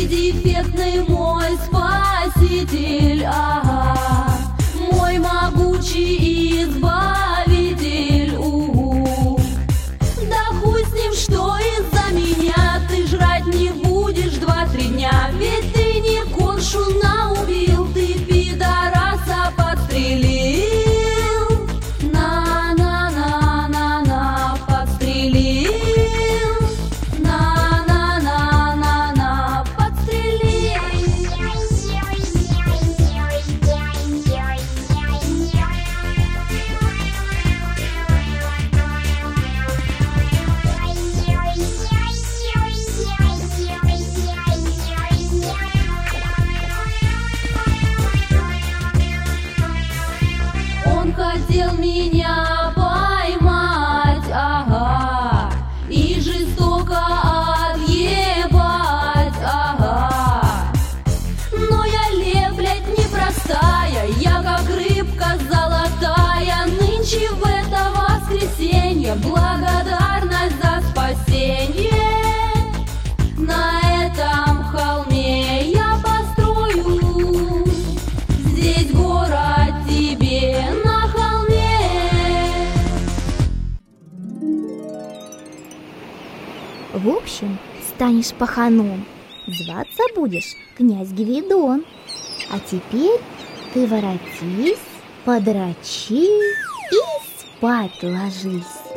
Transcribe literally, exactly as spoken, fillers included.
дефектный мой спаситель, ага, мой могучий избавитель, угу. Да хуй с ним, что из-за меня ты жрать не будешь два-три дня, ведь ты не коршуна убил, ты пидораса подстрелил, на-на-на-на-на, подстрелил, на-на-на-на-на, подстрелил. Он хотел меня поймать, ага, и жестоко отъебать, ага. Но я лев, блядь, непростая, я как рыбка золотая. Нынче в это воскресенье благодарность за спасение. На этом холме я построю здесь город тебе на холме. В общем, станешь паханом, зваться будешь князь Гвидон. А теперь ты воротись, подрачи и спать ложись.